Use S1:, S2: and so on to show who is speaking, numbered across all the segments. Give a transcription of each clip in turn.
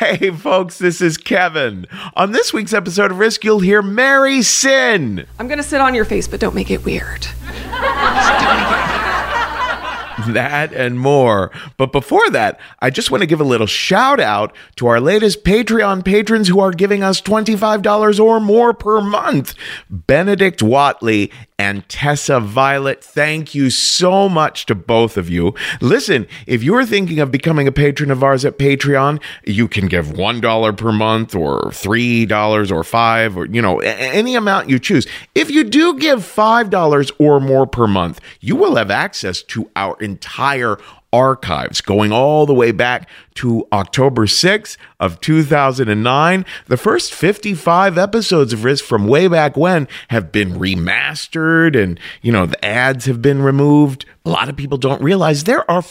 S1: Hey folks, this is Kevin. On this week's episode of Risk, you'll hear Mary Sin.
S2: I'm gonna sit on your face, but don't make it weird.
S1: That and more. But before that, I just want to give a little shout out to our latest Patreon patrons who are giving us $25 or more per month. Benedict Watley and Tessa Violet, thank you so much to both of you. Listen, if you're thinking of becoming a patron of ours at Patreon, you can give $1 per month or $3 or $5 or, any amount you choose. If you do give $5 or more per month, you will have access to our entire archives going all the way back to October 6th of 2009. The first 55 episodes of Risk from way back when have been remastered and, the ads have been removed. A lot of people don't realize there are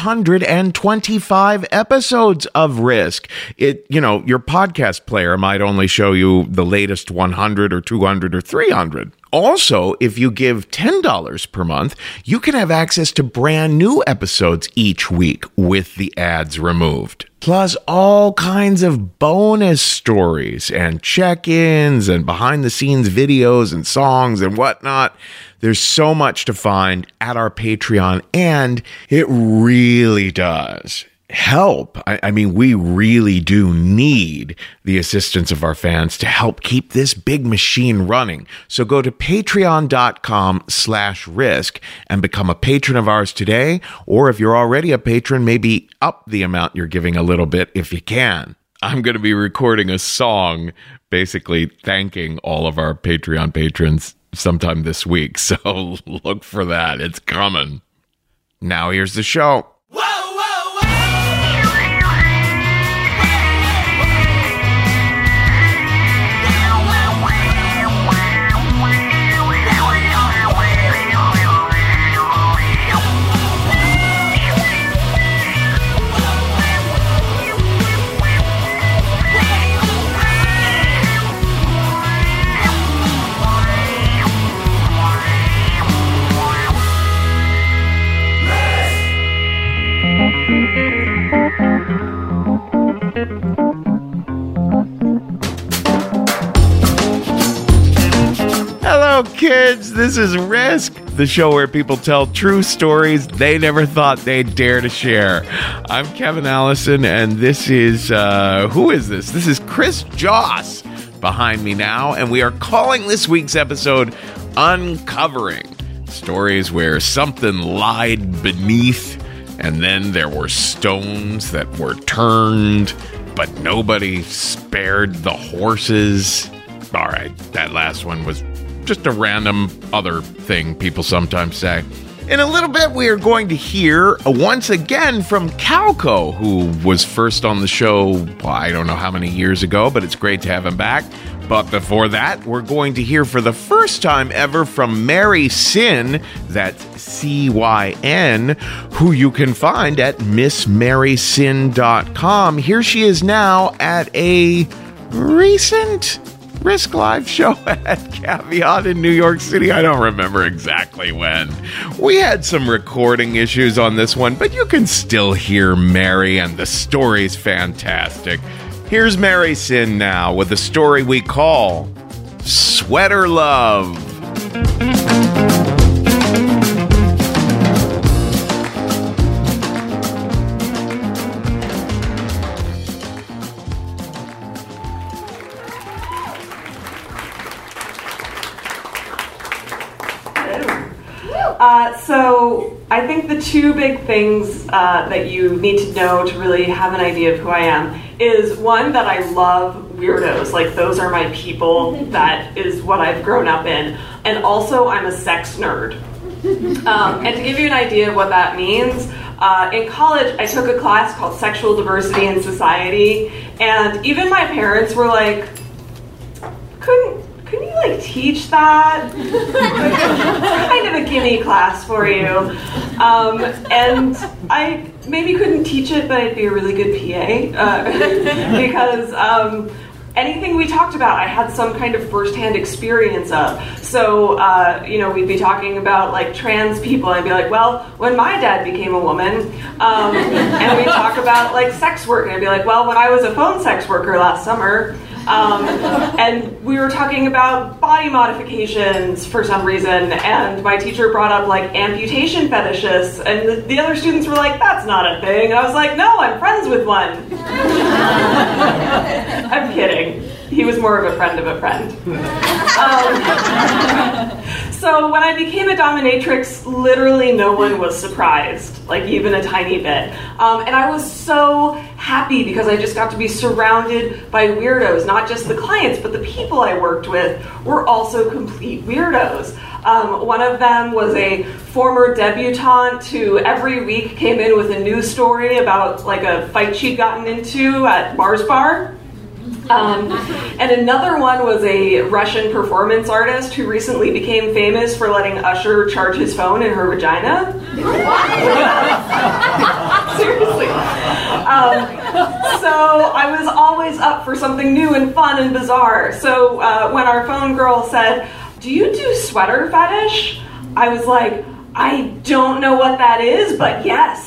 S1: 425 episodes of Risk. Your podcast player might only show you the latest 100 or 200 or 300. Also, if you give $10 per month, you can have access to brand new episodes each week with the ads removed. Plus all kinds of bonus stories and check-ins and behind-the-scenes videos and songs and whatnot. There's so much to find at our Patreon, and it really does help. We really do need the assistance of our fans to help keep this big machine running. So go to patreon.com/risk and become a patron of ours today. Or if you're already a patron, maybe up the amount you're giving a little bit if you can. I'm going to be recording a song basically thanking all of our Patreon patrons sometime this week. So look for that. It's coming. Now here's the show. Hello, kids. This is Risk, the show where people tell true stories they never thought they'd dare to share. I'm Kevin Allison, and this is, who is this? This is Chris Joss behind me now, and we are calling this week's episode Uncovering. Stories where something lied beneath, and then there were stones that were turned, but nobody spared the horses. All right, that last one was just a random other thing people sometimes say. In a little bit, we are going to hear once again from Calco, who was first on the show, I don't know how many years ago, but it's great to have him back. But before that, we're going to hear for the first time ever from Mary Sin, that's C-Y-N, who you can find at MissMarySin.com. Here she is now at a recent Risk Live show at Caveat in New York City. I don't remember exactly when. We had some recording issues on this one, but you can still hear Mary, and the story's fantastic. Here's Mary Sin now with a story we call Sweater Love.
S2: So I think the two big things that you need to know to really have an idea of who I am is, one, that I love weirdos. Like, those are my people. That is what I've grown up in. And also, I'm a sex nerd. And to give you an idea of what that means, in college, I took a class called Sexual Diversity in Society, and even my parents were like, couldn't you like teach that? Kind of a gimme class for you. And I maybe couldn't teach it, but I'd be a really good PA because anything we talked about, I had some kind of firsthand experience of. So, we'd be talking about like trans people. I'd be like, well, when my dad became a woman, and we'd talk about like sex work. And I'd be like, well, when I was a phone sex worker last summer, and we were talking about body modifications for some reason, and my teacher brought up like amputation fetishists, and the other students were like, that's not a thing. And I was like, no, I'm friends with one. I'm kidding. He was more of a friend of a friend. So when I became a dominatrix, literally no one was surprised, like even a tiny bit. And I was so happy because I just got to be surrounded by weirdos. Not just the clients, but the people I worked with were also complete weirdos. One of them was a former debutante who every week came in with a news story about like a fight she'd gotten into at Mars Bar. And another one was a Russian performance artist who recently became famous for letting Usher charge his phone in her vagina. Seriously. So I was always up for something new and fun and bizarre. So when our phone girl said, "Do you do sweater fetish?" I was like, I don't know what that is, but yes.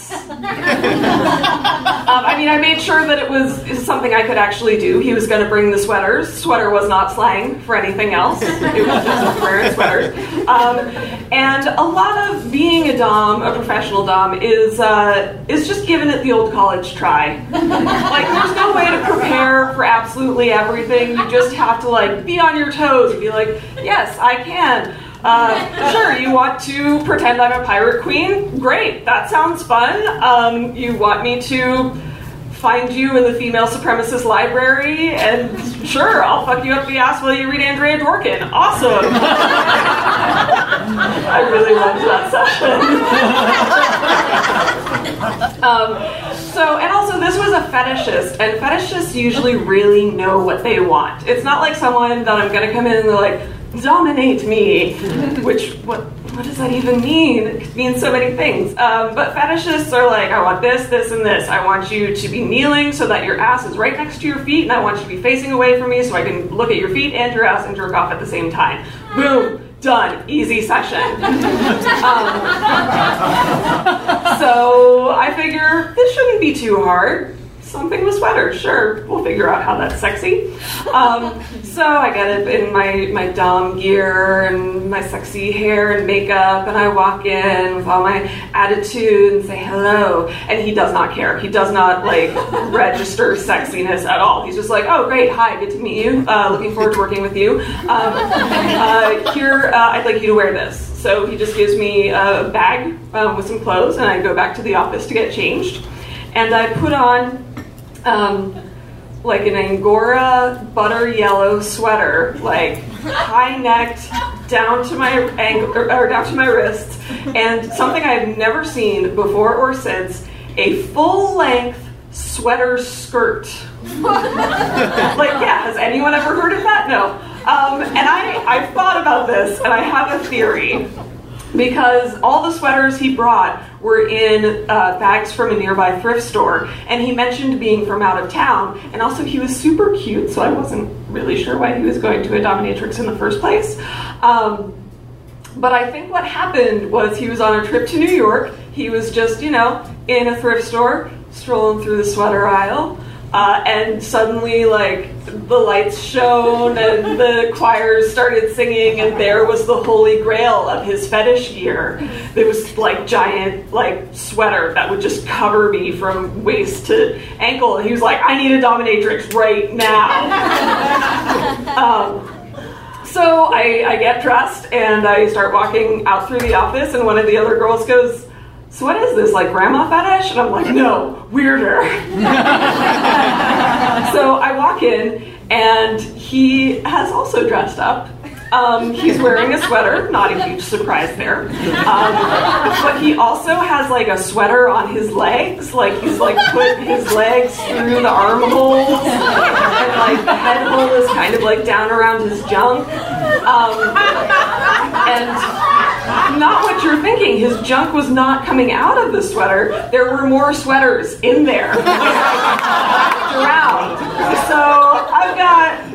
S2: I made sure that it was something I could actually do. He was going to bring the sweaters. Sweater was not slang for anything else. It was just wearing sweaters. And a lot of being a dom, a professional dom, is just giving it the old college try. Like, there's no way to prepare for absolutely everything. You just have to, like, be on your toes and be like, yes, I can. Sure, you want to pretend I'm a pirate queen? Great, that sounds fun. You want me to find you in the female supremacist library? And sure, I'll fuck you up the ass while you read Andrea Dworkin. Awesome. I really loved that session. And also this was a fetishist, and fetishists usually really know what they want. It's not like someone that I'm gonna come in and they're like, dominate me, which, what does that even mean? It means so many things. But fetishists are like, I want this, this, and this. I want you to be kneeling so that your ass is right next to your feet, and I want you to be facing away from me so I can look at your feet and your ass and jerk off at the same time. Boom, done, easy session. So I figure this shouldn't be too hard. Something with sweaters, sure, we'll figure out how that's sexy. So I get it in my dom gear and my sexy hair and makeup, and I walk in with all my attitude and say hello, and he does not care. He does not like register sexiness at all. He's just like, oh great, hi, good to meet you, looking forward to working with you. Here, I'd like you to wear this. So he just gives me a bag with some clothes, and I go back to the office to get changed, and I put on like an Angora butter yellow sweater, like high-necked down to my ankle or down to my wrists, and something I've never seen before or since, a full-length sweater skirt. Like, yeah, has anyone ever heard of that? No. And I've thought about this, and I have a theory. Because all the sweaters he brought were in bags from a nearby thrift store, and he mentioned being from out of town, and also he was super cute, so I wasn't really sure why he was going to a dominatrix in the first place. But I think what happened was he was on a trip to New York. He was just, in a thrift store, strolling through the sweater aisle, and suddenly, like, the lights shone and the choirs started singing, and there was the holy grail of his fetish gear. It was like giant, like, sweater that would just cover me from waist to ankle, and he was like, I need a dominatrix right now. So I get dressed and I start walking out through the office, and one of the other girls goes, so what is this, like grandma fetish? And I'm like, no, weirder. So I walk in, and he has also dressed up. He's wearing a sweater, not a huge surprise there. But he also has like a sweater on his legs, like he's like put his legs through the armholes, and like the head hole is kind of like down around his junk. And not what you're thinking, his junk was not coming out of the sweater. There were more sweaters in there. Around. So I've got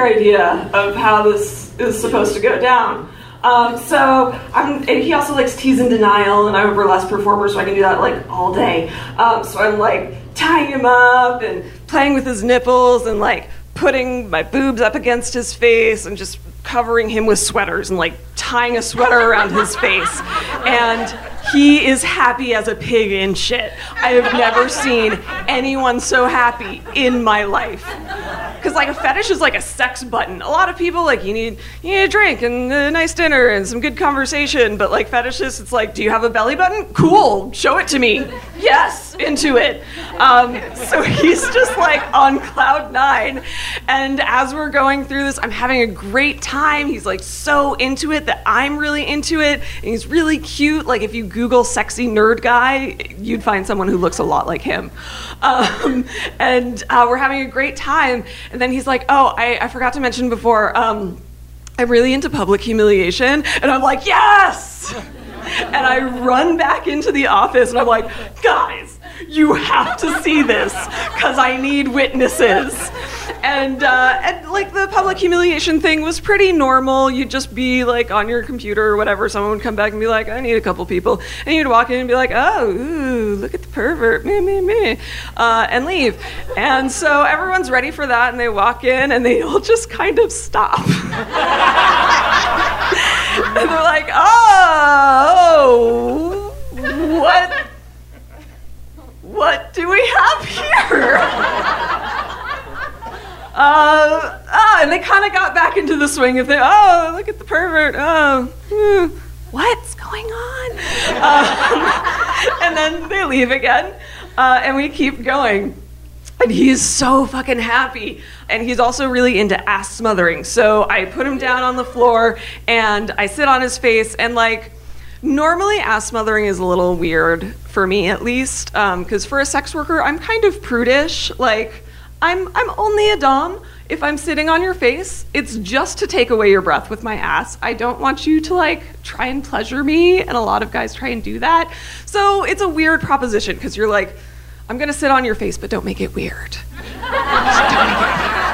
S2: clear idea of how this is supposed to go down. And he also likes tease and denial, and I'm a burlesque performer, so I can do that like all day. So I'm like tying him up and playing with his nipples and like putting my boobs up against his face and just covering him with sweaters and like tying a sweater around his face. And he is happy as a pig in shit. I have never seen anyone so happy in my life. Because like a fetish is like a sex button. A lot of people like you need a drink and a nice dinner and some good conversation, but like fetishists, it's like, do you have a belly button? Cool, show it to me. Yes, into it. So he's just like on cloud 9, and as we're going through this, I'm having a great time. He's like so into it that I'm really into it, and he's really cute. Like if you Google sexy nerd guy, you'd find someone who looks a lot like him. We're having a great time. And then he's like, oh, I forgot to mention before, I'm really into public humiliation. And I'm like, yes! And I run back into the office and I'm like, guys, you have to see this because I need witnesses. And like the public humiliation thing was pretty normal. You'd just be like on your computer or whatever. Someone would come back and be like, I need a couple people. And you'd walk in and be like, oh, ooh, look at the pervert, me, and leave. And so everyone's ready for that, and they walk in and they all just kind of stop. And they're like, oh, what do we have here? And they kind of got back into the swing of oh, look at the pervert. What's going on? And then they leave again, and we keep going. And he's so fucking happy. And he's also really into ass smothering. So I put him down on the floor, and I sit on his face, and like, normally ass smothering is a little weird, for me at least, because for a sex worker, I'm kind of prudish. Like, I'm only a dom. If I'm sitting on your face, it's just to take away your breath with my ass. I don't want you to like try and pleasure me, and a lot of guys try and do that. So it's a weird proposition, because you're like, I'm gonna sit on your face, but don't make it weird. Just don't make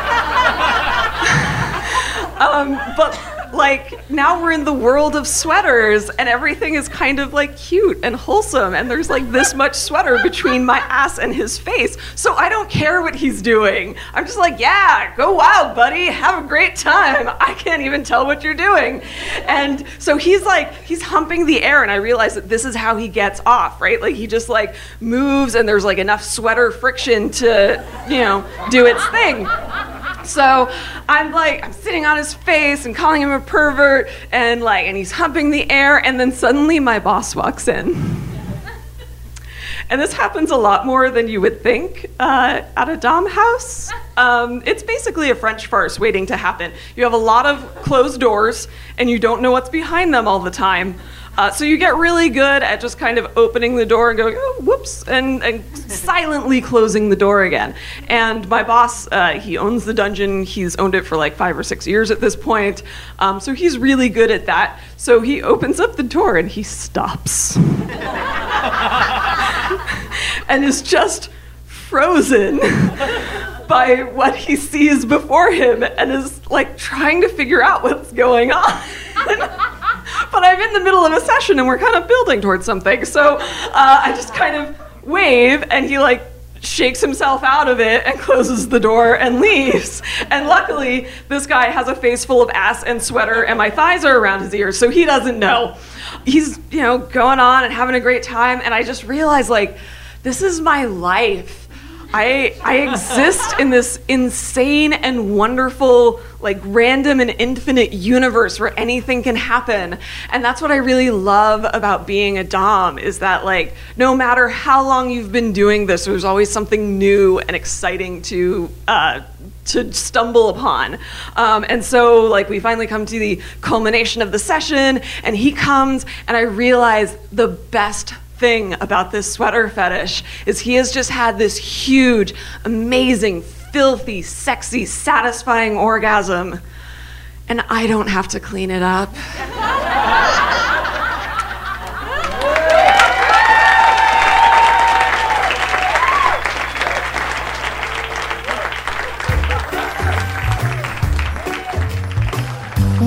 S2: it weird. But like, now we're in the world of sweaters, and everything is kind of like cute and wholesome, and there's like this much sweater between my ass and his face, so I don't care what he's doing. I'm just like, yeah, go wild, buddy, have a great time. I can't even tell what you're doing. And so he's humping the air, and I realize that this is how he gets off, right? Like, he just like moves, and there's like enough sweater friction to, do its thing. So I'm sitting on his face and calling him a pervert, and he's humping the air, and then suddenly my boss walks in. And this happens a lot more than you would think at a dom house. It's basically a French farce waiting to happen. You have a lot of closed doors, and you don't know what's behind them all the time. So you get really good at just kind of opening the door and going, oh, whoops, and silently closing the door again. And my boss, he owns the dungeon. He's owned it for like 5 or 6 years at this point. So he's really good at that. So he opens up the door and he stops. And is just frozen by what he sees before him, and is like trying to figure out what's going on. But I'm in the middle of a session and we're kind of building towards something. So I just kind of wave, and he like shakes himself out of it and closes the door and leaves. And luckily, this guy has a face full of ass and sweater, and my thighs are around his ears, so he doesn't know. He's, going on and having a great time, and I just realized, like, this is my life. I exist in this insane and wonderful, like, random and infinite universe where anything can happen. And that's what I really love about being a dom, is that, like, no matter how long you've been doing this, there's always something new and exciting to stumble upon. And so, like, we finally come to the culmination of the session, and he comes, and I realize the best thing about this sweater fetish is he has just had this huge, amazing, filthy, sexy, satisfying orgasm, and I don't have to clean it up.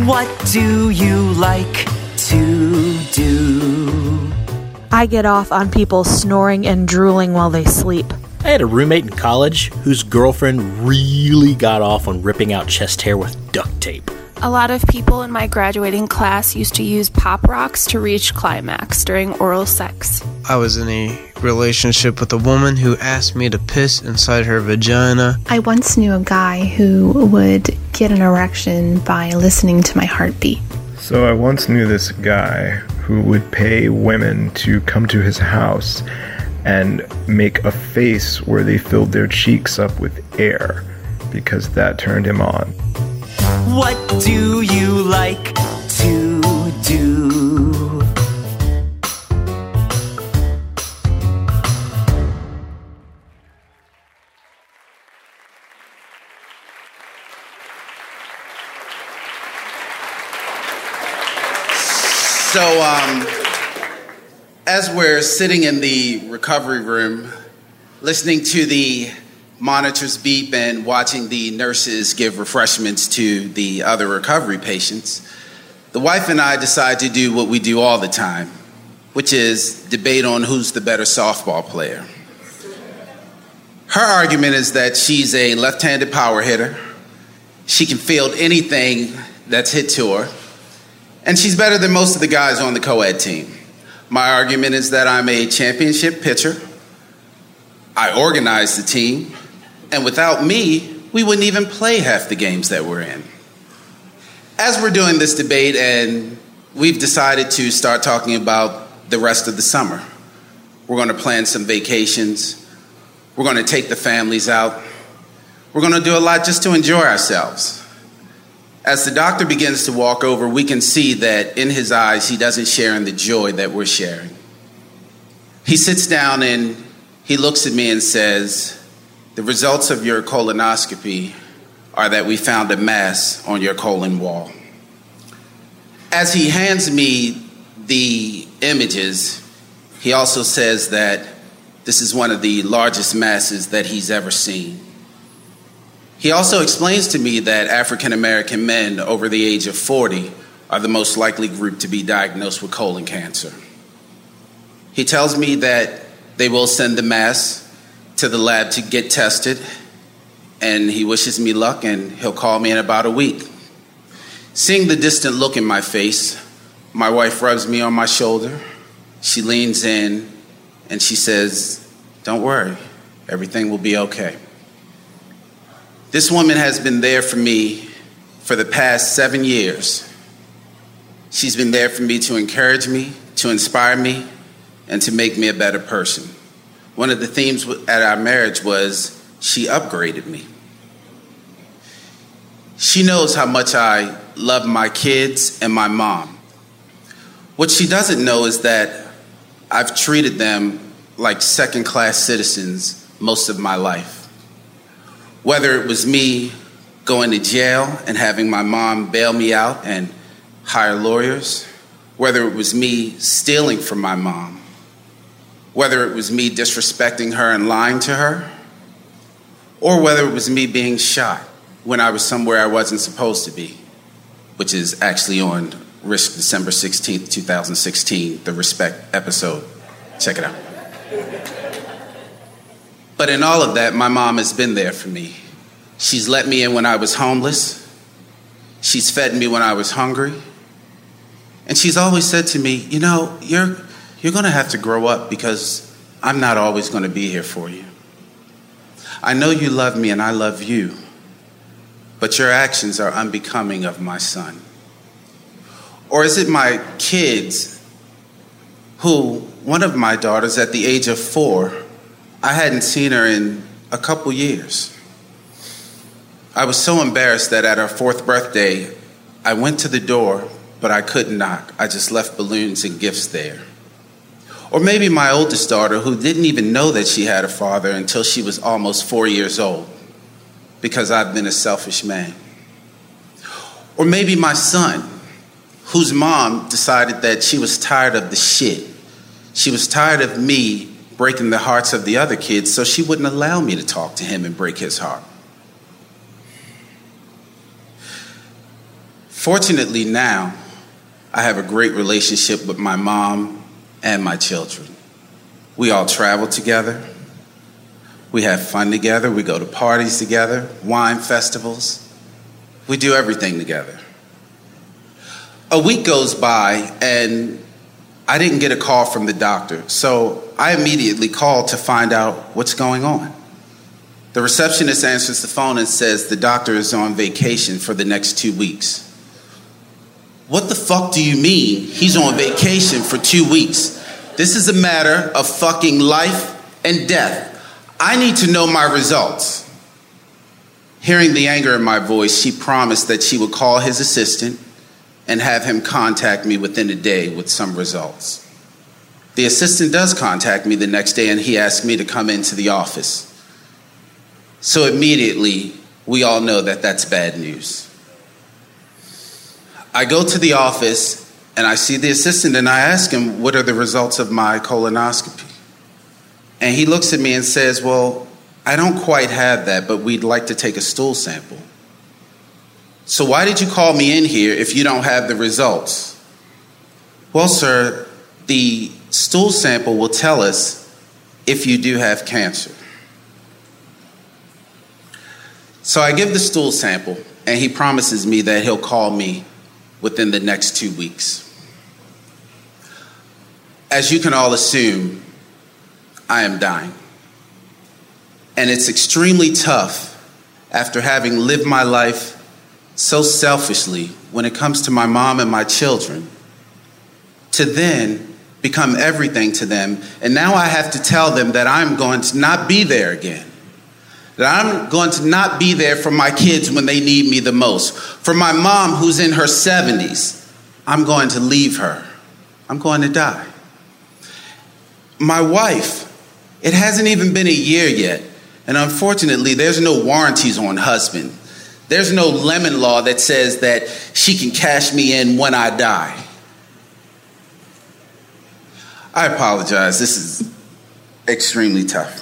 S3: What do you like to do?
S4: I get off on people snoring and drooling while they sleep.
S5: I had a roommate in college whose girlfriend really got off on ripping out chest hair with duct tape.
S6: A lot of people in my graduating class used to use pop rocks to reach climax during oral sex.
S7: I was in a relationship with a woman who asked me to piss inside her vagina.
S8: I once knew a guy who would get an erection by listening to my heartbeat.
S9: So I once knew this guy who would pay women to come to his house and make a face where they filled their cheeks up with air because that turned him on.
S3: What do you like to do?
S10: So, as we're sitting in the recovery room, listening to the monitors beep and watching the nurses give refreshments to the other recovery patients, the wife and I decide to do what we do all the time, which is debate on who's the better softball player. Her argument is that she's a left-handed power hitter. She can field anything that's hit to her, and she's better than most of the guys on the co-ed team. My argument is that I'm a championship pitcher. I organize the team. And without me, we wouldn't even play half the games that we're in. As we're doing this debate, and we've decided to start talking about the rest of the summer. We're going to plan some vacations. We're going to take the families out. We're going to do a lot just to enjoy ourselves. As the doctor begins to walk over, we can see that in his eyes, he doesn't share in the joy that we're sharing. He sits down and he looks at me and says, "The results of your colonoscopy are that we found a mass on your colon wall." As he hands me the images, he also says that this is one of the largest masses that he's ever seen. He also explains to me that African American men over the age of 40 are the most likely group to be diagnosed with colon cancer. He tells me that they will send the mass to the lab to get tested, and he wishes me luck, and he'll call me in about a week. Seeing the distant look in my face, my wife rubs me on my shoulder. She leans in and she says, "Don't worry, everything will be okay." This woman has been there for me for the past 7 years. She's been there for me to encourage me, to inspire me, and to make me a better person. One of the themes at our marriage was she upgraded me. She knows how much I love my kids and my mom. What she doesn't know is that I've treated them like second-class citizens most of my life. Whether it was me going to jail and having my mom bail me out and hire lawyers, whether it was me stealing from my mom, whether it was me disrespecting her and lying to her, or whether it was me being shot when I was somewhere I wasn't supposed to be, which is actually on Risk December 16th, 2016, the Respect episode. Check it out. But in all of that, my mom has been there for me. She's let me in when I was homeless. She's fed me when I was hungry. And she's always said to me, "You know, you're going to have to grow up because I'm not always going to be here for you. I know you love me and I love you, but your actions are unbecoming of my son." Or is it my kids who, one of my daughters at the age of 4, I hadn't seen her in a couple years. I was so embarrassed that at her 4th birthday, I went to the door, but I couldn't knock. I just left balloons and gifts there. Or maybe my oldest daughter, who didn't even know that she had a father until she was almost 4 years old, because I've been a selfish man. Or maybe my son, whose mom decided that she was tired of the shit. She was tired of me breaking the hearts of the other kids, so she wouldn't allow me to talk to him and break his heart. Fortunately now, I have a great relationship with my mom and my children. We all travel together. We have fun together. We go to parties together, wine festivals. We do everything together. A week goes by and I didn't get a call from the doctor, so I immediately called to find out what's going on. The receptionist answers the phone and says the doctor is on vacation for the next 2 weeks. What the fuck do you mean he's on vacation for 2 weeks? This is a matter of fucking life and death. I need to know my results. Hearing the anger in my voice, she promised that she would call his assistant and have him contact me within a day with some results. The assistant does contact me the next day and he asked me to come into the office. So immediately, we all know that that's bad news. I go to the office and I see the assistant and I ask him, what are the results of my colonoscopy? And he looks at me and says, well, I don't quite have that, but we'd like to take a stool sample. So why did you call me in here if you don't have the results? Well, sir, the stool sample will tell us if you do have cancer. So I give the stool sample, and he promises me that he'll call me within the next 2 weeks. As you can all assume, I am dying. And it's extremely tough after having lived my life so selfishly when it comes to my mom and my children to then become everything to them. And now I have to tell them that I'm going to not be there again. That I'm going to not be there for my kids when they need me the most. For my mom who's in her 70s, I'm going to leave her. I'm going to die. My wife, it hasn't even been a year yet. And unfortunately, there's no warranties on husband. There's no lemon law that says that she can cash me in when I die. I apologize. This is extremely tough.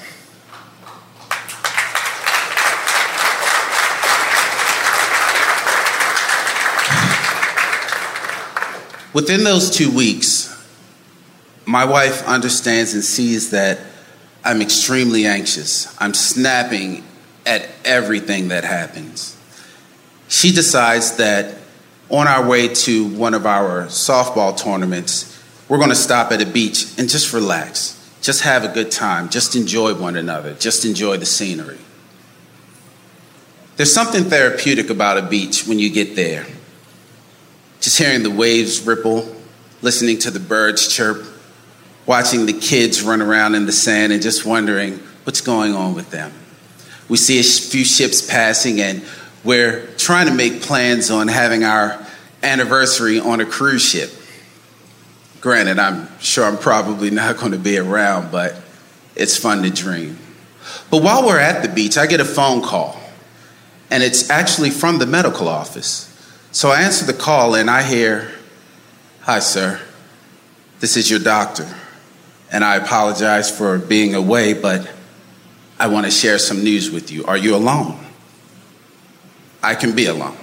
S10: Within those 2 weeks, my wife understands and sees that I'm extremely anxious. I'm snapping at everything that happens. She decides that on our way to one of our softball tournaments, we're going to stop at a beach and just relax. Just have a good time. Just enjoy one another. Just enjoy the scenery. There's something therapeutic about a beach when you get there. Just hearing the waves ripple, listening to the birds chirp, watching the kids run around in the sand and just wondering what's going on with them. We see a few ships passing and we're trying to make plans on having our anniversary on a cruise ship. Granted, I'm sure I'm probably not going to be around, but it's fun to dream. But while we're at the beach, I get a phone call, and it's actually from the medical office. So I answer the call and I hear, "Hi, sir. This is your doctor. And I apologize for being away, but I want to share some news with you. Are you alone?" I can be alone.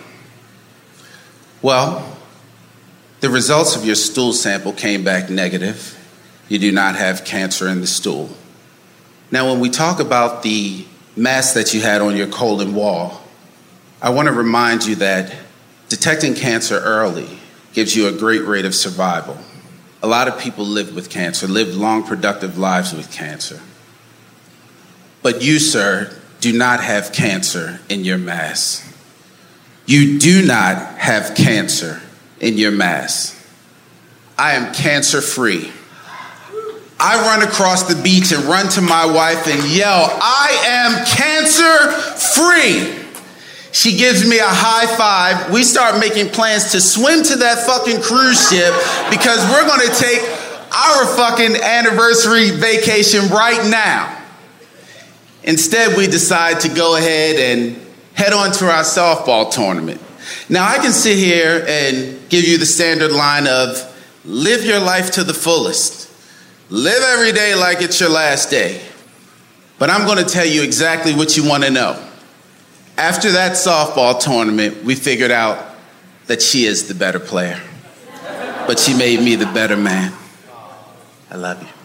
S10: Well, the results of your stool sample came back negative. You do not have cancer in the stool. Now, when we talk about the mass that you had on your colon wall, I want to remind you that detecting cancer early gives you a great rate of survival. A lot of people live with cancer, live long, productive lives with cancer. But you, sir, do not have cancer in your mass. You do not have cancer in your mass. I am cancer-free. I run across the beach and run to my wife and yell, "I am cancer-free." She gives me a high five. We start making plans to swim to that fucking cruise ship because we're going to take our fucking anniversary vacation right now. Instead, we decide to go ahead and head on to our softball tournament. Now, I can sit here and give you the standard line of live your life to the fullest. Live every day like it's your last day. But I'm going to tell you exactly what you want to know. After that softball tournament, we figured out that she is the better player. But she made me the better man. I love you.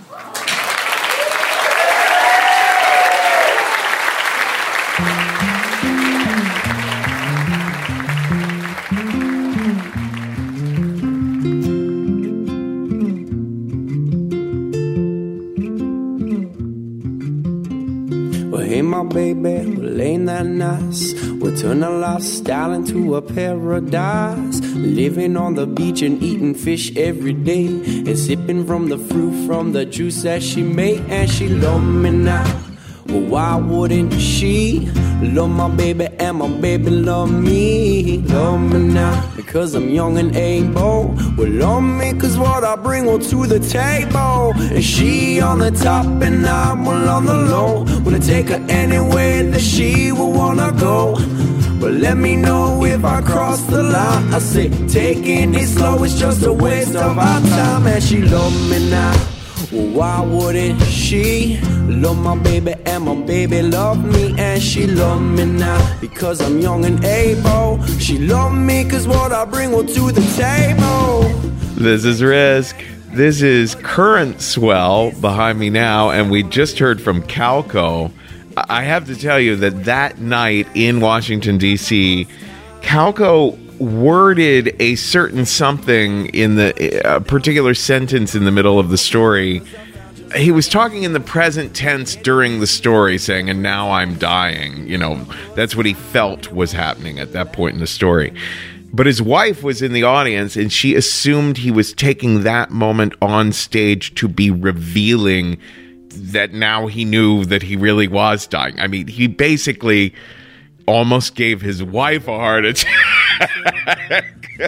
S11: Hey, my baby, well, ain't that nice? We'll turn our lifestyle into a paradise. Living on the beach and eating fish every day, and sipping from the fruit from the juice that she made. And she love me now. Well, why wouldn't she? Love my baby and my baby love me. Love me now because I'm young and able. Well, love me cause what I bring will to the table. And she on the top and I'm well on the low. Will I take her anywhere that she will wanna go? But let me know if I cross the line. I say taking it slow is just a waste of our time. And she love me now. Well, why wouldn't she? Love my baby and my baby love me. And she love me now because I'm young and able. She love me cause what I bring will to the table.
S1: This is Risk. This is Current Swell behind me now, and we just heard from Calco. I have to tell you that night in Washington, D.C., Calco worded a certain something in a particular sentence in the middle of the story. He was talking in the present tense during the story, saying, and now I'm dying. You know, that's what he felt was happening at that point in the story. But his wife was in the audience, and she assumed he was taking that moment on stage to be revealing that now he knew that he really was dying. I mean, he basically almost gave his wife a heart attack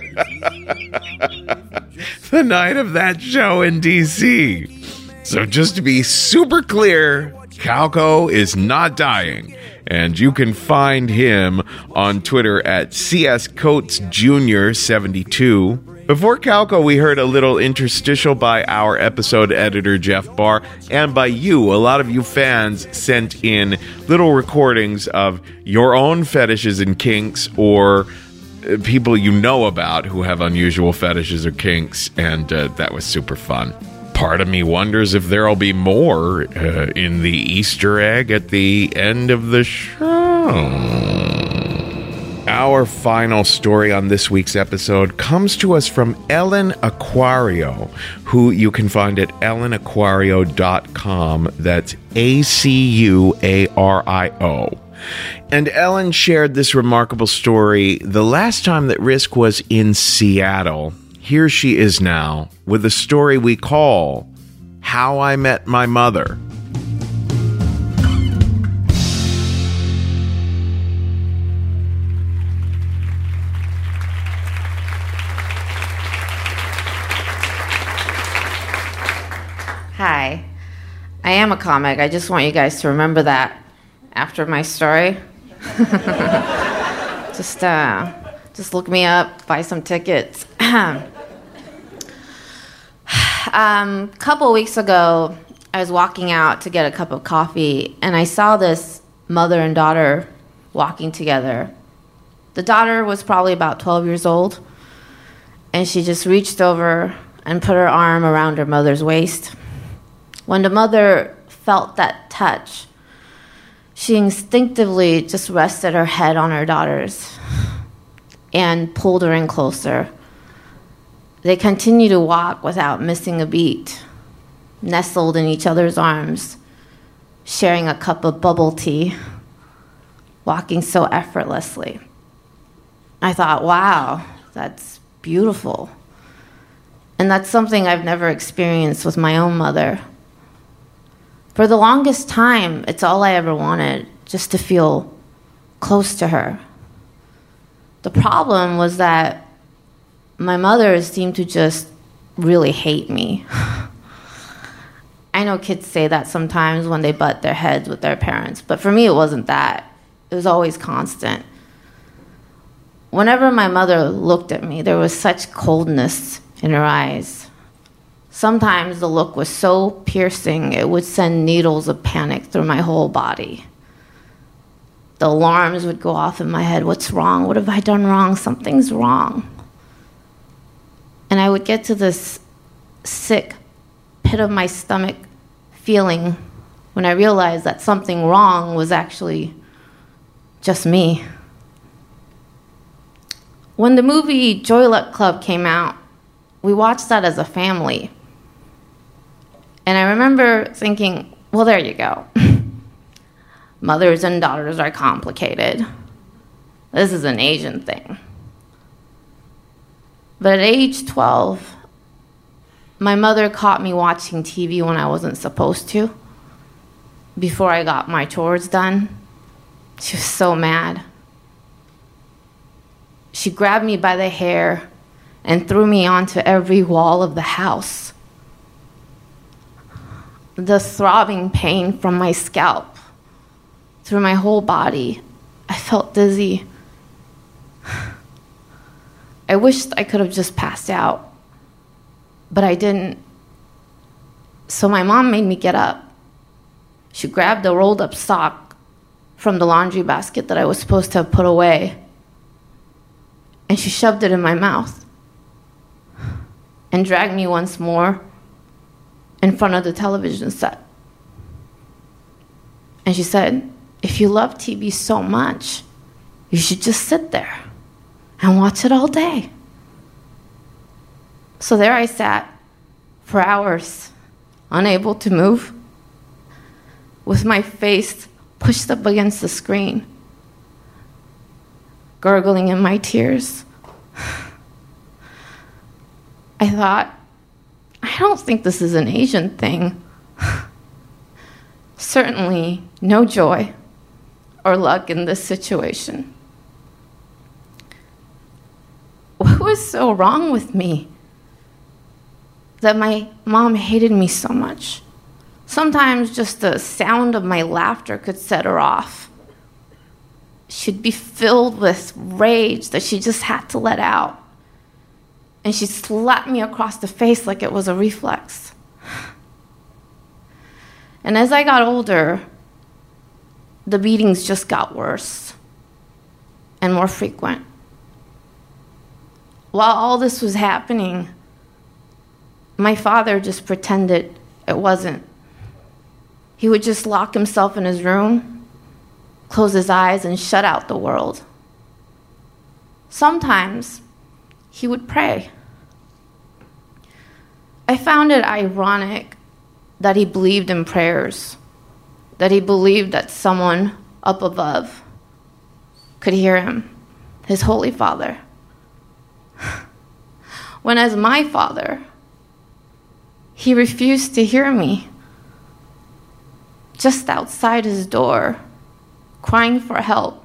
S1: the night of that show in D.C. So just to be super clear, Calco is not dying. And you can find him on Twitter at CSCoatesJr72. Before Calco, we heard a little interstitial by our episode editor, Jeff Barr, and by you. A lot of you fans sent in little recordings of your own fetishes and kinks, or people you know about who have unusual fetishes or kinks, and that was super fun. Part of me wonders if there'll be more in the Easter egg at the end of the show. Our final story on this week's episode comes to us from Ellen Aquario, who you can find at ellenaquario.com. That's ACUARIO. And Ellen shared this remarkable story the last time that Risk was in Seattle. Here she is now with a story we call How I Met My Mother.
S12: Hi, I am a comic. I just want you guys to remember that after my story. Just look me up, buy some tickets. Couple weeks ago, I was walking out to get a cup of coffee, and I saw this mother and daughter walking together. The daughter was probably about 12 years old, and she just reached over and put her arm around her mother's waist. When the mother felt that touch, she instinctively just rested her head on her daughter's and pulled her in closer. They continued to walk without missing a beat, nestled in each other's arms, sharing a cup of bubble tea, walking so effortlessly. I thought, wow, that's beautiful. And that's something I've never experienced with my own mother. For the longest time, it's all I ever wanted, just to feel close to her. The problem was that my mother seemed to just really hate me. I know kids say that sometimes when they butt their heads with their parents, but for me it wasn't that. It was always constant. Whenever my mother looked at me, there was such coldness in her eyes. Sometimes the look was so piercing, it would send needles of panic through my whole body. The alarms would go off in my head. What's wrong? What have I done wrong? Something's wrong. And I would get to this sick pit of my stomach feeling when I realized that something wrong was actually just me. When the movie Joy Luck Club came out, we watched that as a family. And I remember thinking, well, there you go. Mothers and daughters are complicated. This is an Asian thing. But at age 12, my mother caught me watching TV when I wasn't supposed to, before I got my chores done. She was so mad. She grabbed me by the hair and threw me onto every wall of the house. The throbbing pain from my scalp through my whole body. I felt dizzy. I wished I could have just passed out, but I didn't. So my mom made me get up. She grabbed a rolled up sock from the laundry basket that I was supposed to have put away, and she shoved it in my mouth and dragged me once more in front of the television set. And she said, if you love TV so much, you should just sit there and watch it all day. So there I sat for hours, unable to move, with my face pushed up against the screen, gurgling in my tears. I thought, I don't think this is an Asian thing. Certainly no joy or luck in this situation. What was so wrong with me that my mom hated me so much? Sometimes just the sound of my laughter could set her off. She'd be filled with rage that she just had to let out. And she'd slap me across the face like it was a reflex. And as I got older, the beatings just got worse and more frequent. While all this was happening, my father just pretended it wasn't. He would just lock himself in his room, close his eyes, and shut out the world. Sometimes he would pray. I found it ironic that he believed in prayers, that he believed that someone up above could hear him, his Holy Father. When as my father, he refused to hear me, just outside his door, crying for help.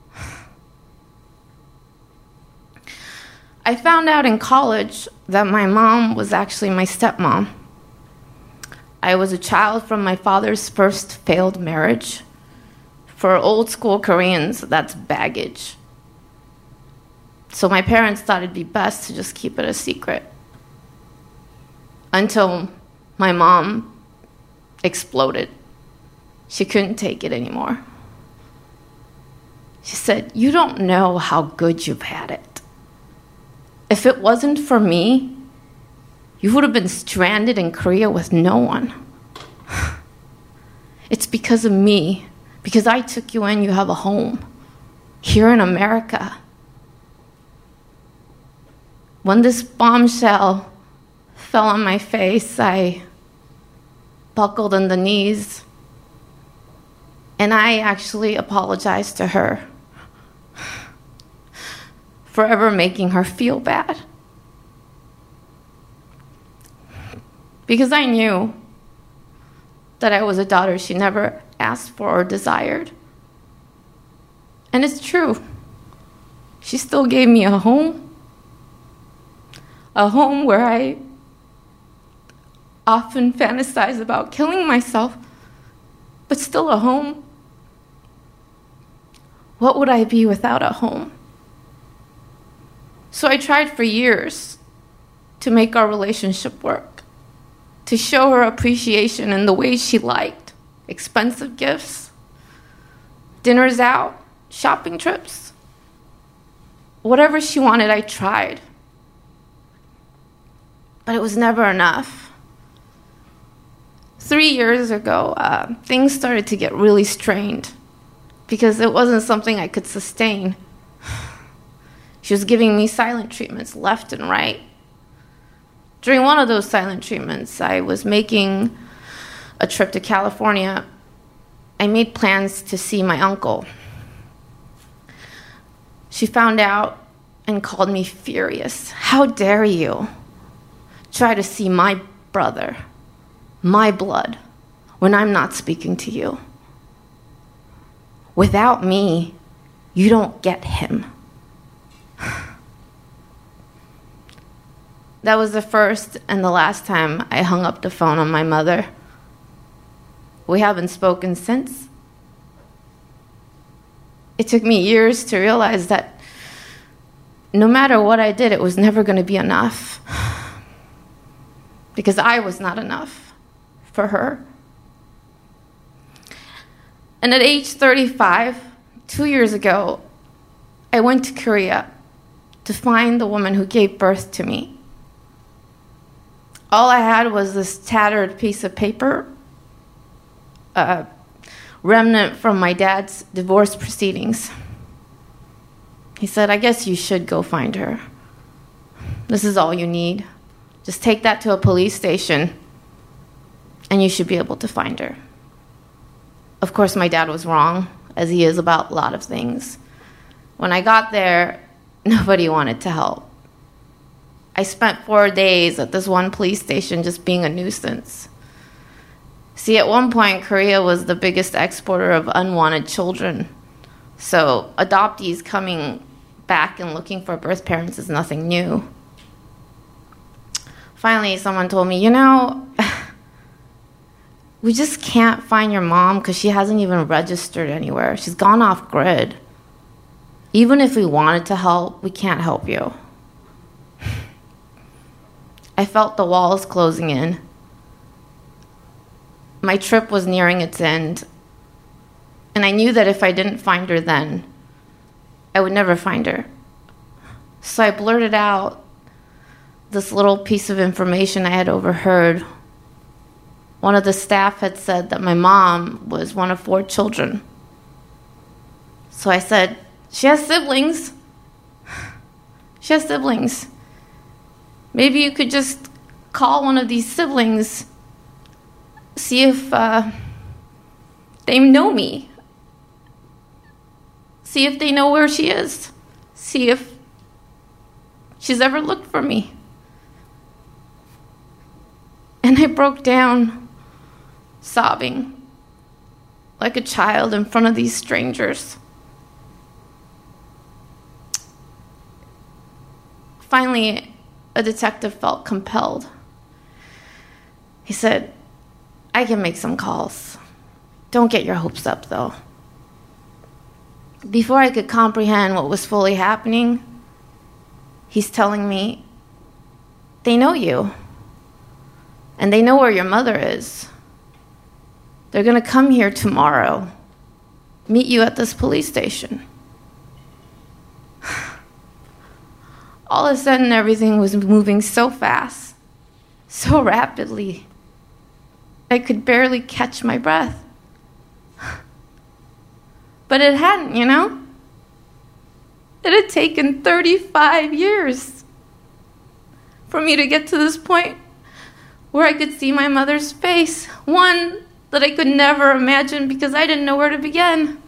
S12: I found out in college that my mom was actually my stepmom. I was a child from my father's first failed marriage. For old school Koreans, that's baggage. So my parents thought it'd be best to just keep it a secret. Until my mom exploded. She couldn't take it anymore. She said, "You don't know how good you've had it. If it wasn't for me, you would have been stranded in Korea with no one. It's because of me, because I took you in, you have a home here in America." When this bombshell fell on my face, I buckled in the knees, and I actually apologized to her for ever making her feel bad. Because I knew that I was a daughter she never asked for or desired. And it's true. She still gave me a home where I often fantasize about killing myself, but still a home. What would I be without a home? So I tried for years to make our relationship work, to show her appreciation in the ways she liked: expensive gifts, dinners out, shopping trips. Whatever she wanted, I tried. but it was never enough. 3 years ago, things started to get really strained because it wasn't something I could sustain. She was giving me silent treatments left and right. During one of those silent treatments, I was making a trip to California. I made plans to see my uncle. She found out and called me furious. How dare you try to see my brother, my blood, when I'm not speaking to you? Without me, you don't get him. That was the first and the last time I hung up the phone on my mother. We haven't spoken since. It took me years to realize that no matter what I did, it was never going to be enough. Because I was not enough for her. And at age 35, 2 years ago, I went to Korea to find the woman who gave birth to me. All I had was this tattered piece of paper, a remnant from my dad's divorce proceedings. He said, I guess you should go find her. This is all you need. Just take that to a police station, and you should be able to find her. Of course, my dad was wrong, as he is about a lot of things. When I got there, nobody wanted to help. I spent 4 days at this one police station just being a nuisance. See, at one point, Korea was the biggest exporter of unwanted children. So adoptees coming back and looking for birth parents is nothing new. Finally, someone told me, we just can't find your mom because she hasn't even registered anywhere. She's gone off grid. Even if we wanted to help, we can't help you. I felt the walls closing in. My trip was nearing its end. And I knew that if I didn't find her then, I would never find her. So I blurted out this little piece of information I had overheard. One of the staff had said that my mom was one of 4 children. So I said, she has siblings. She has siblings. Maybe you could just call one of these siblings, see if they know me. See if they know where she is. See if she's ever looked for me. And I broke down, sobbing like a child in front of these strangers. Finally, a detective felt compelled. He said, I can make some calls. Don't get your hopes up, though. Before I could comprehend what was fully happening, he's telling me, they know you. And they know where your mother is. They're going to come here tomorrow, meet you at this police station. All of a sudden, everything was moving so fast, so rapidly, I could barely catch my breath. But it hadn't, It had taken 35 years for me to get to this point where I could see my mother's face, one that I could never imagine because I didn't know where to begin.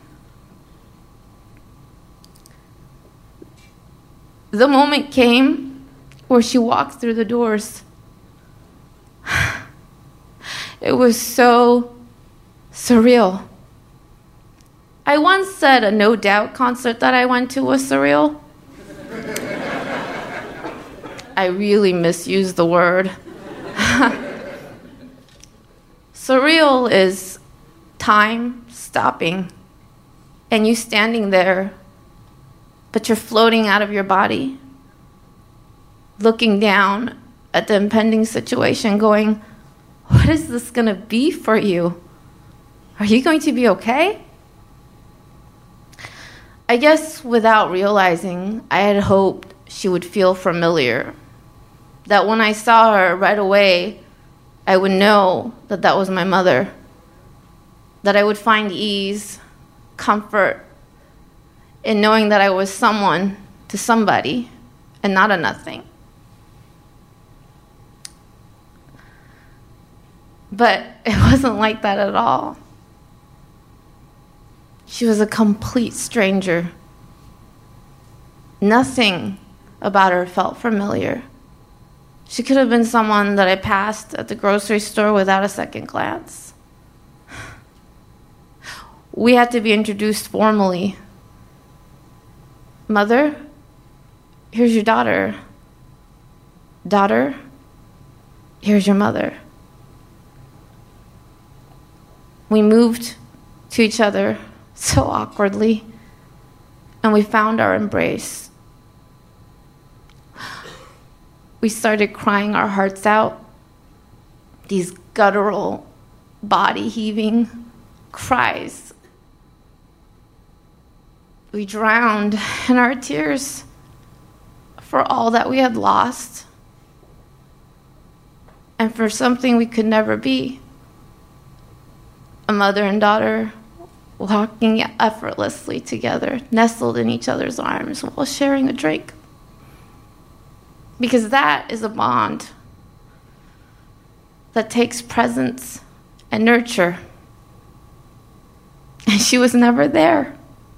S12: The moment came where she walked through the doors. It was so surreal. I once said a No Doubt concert that I went to was surreal. I really misused the word. Surreal is time stopping and you standing there, but you're floating out of your body, looking down at the impending situation, going, what is this going to be for you? Are you going to be okay? I guess without realizing, I had hoped she would feel familiar. that when I saw her right away, I would know that that was my mother, that I would find ease, comfort in knowing that I was someone to somebody and not a nothing. But it wasn't like that at all. She was a complete stranger. Nothing about her felt familiar. She could have been someone that I passed at the grocery store without a second glance. We had to be introduced formally. Mother, here's your daughter. Daughter, here's your mother. We moved to each other so awkwardly, and we found our embrace. We started crying our hearts out, these guttural, body-heaving cries. We drowned in our tears for all that we had lost and for something we could never be. A mother and daughter walking effortlessly together, nestled in each other's arms while sharing a drink. Because that is a bond that takes presence and nurture. And she was never there.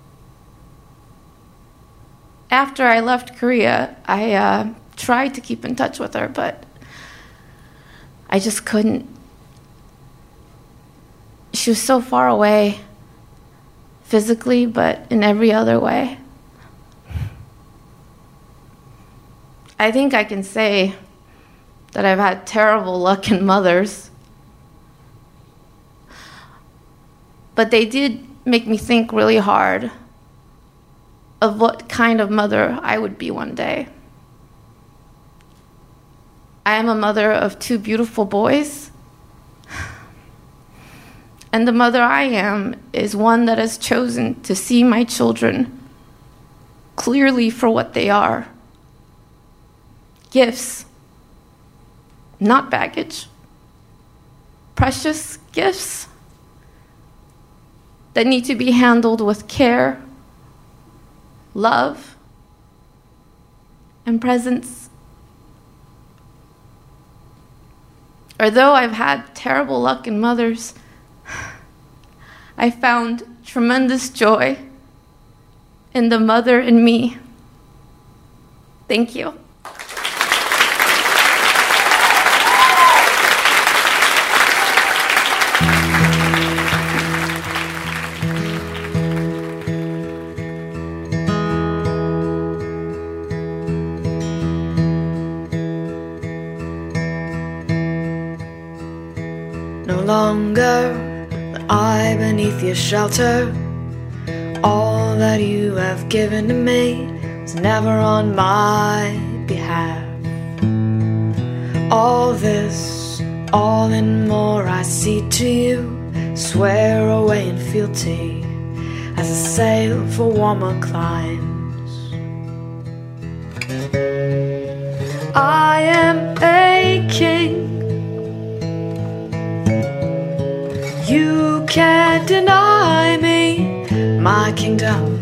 S12: After I left Korea, I tried to keep in touch with her, but I just couldn't. She was so far away, physically, but in every other way. I think I can say that I've had terrible luck in mothers. But they did make me think really hard of what kind of mother I would be one day. I am a mother of 2 beautiful boys. And the mother I am is one that has chosen to see my children clearly for what they are. Gifts, not baggage. Precious gifts that need to be handled with care, love, and presence. Although I've had terrible luck in mothers, I found tremendous joy in the mother in me. Thank you.
S13: No longer lie beneath your shelter. All that you have given to me was never on my behalf. All this, all and more I cede to you. Swear away in fealty as I sail for warmer climes. I am a king. You can't deny me my kingdom.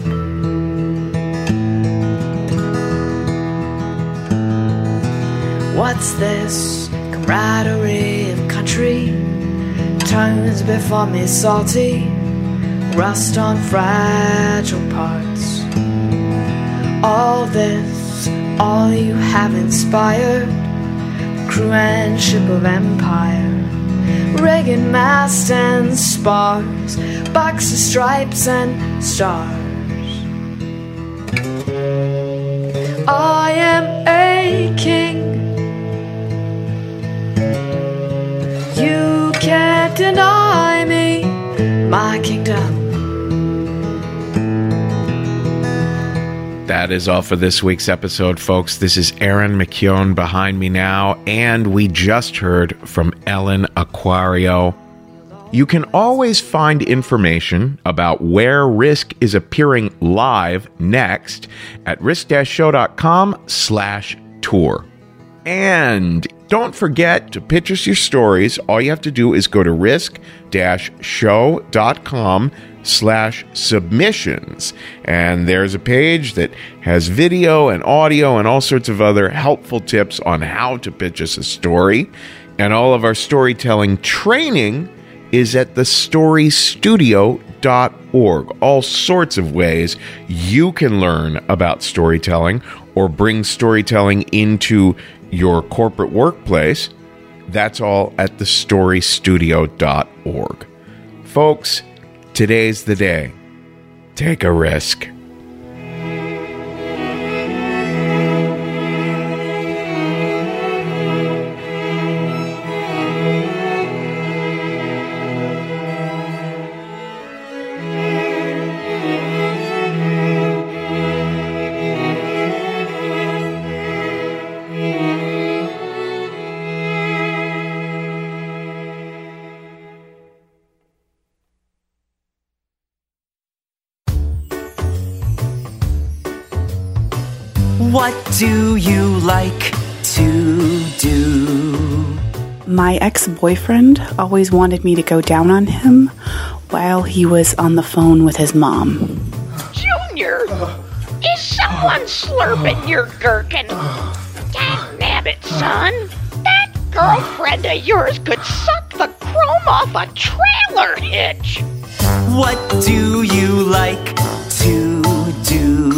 S13: What's this camaraderie of country? Turns before me salty, rust on fragile parts. All this, all you have inspired, crew and ship of empire. Ragged mast and spars, box of stripes and stars. I am a king. You can't deny me my kingdom.
S1: That is all for this week's episode, folks. This is Aaron McKeown behind me now, and we just heard from Ellen Aquario. You can always find information about where Risk is appearing live next at risk-show.com/tour. And don't forget to pitch us your stories. All you have to do is go to risk-show.com/submissions. And there's a page that has video and audio and all sorts of other helpful tips on how to pitch us a story. And all of our storytelling training is at thestorystudio.org. All sorts of ways you can learn about storytelling or bring storytelling into your corporate workplace. That's all at thestorystudio.org. Folks, today's the day. Take a risk.
S3: What do you like to do?
S14: My ex-boyfriend always wanted me to go down on him while he was on the phone with his mom.
S15: Junior, is someone slurping your gherkin? Dagnabbit, son. That girlfriend of yours could suck the chrome off a trailer hitch.
S3: What do you like to do?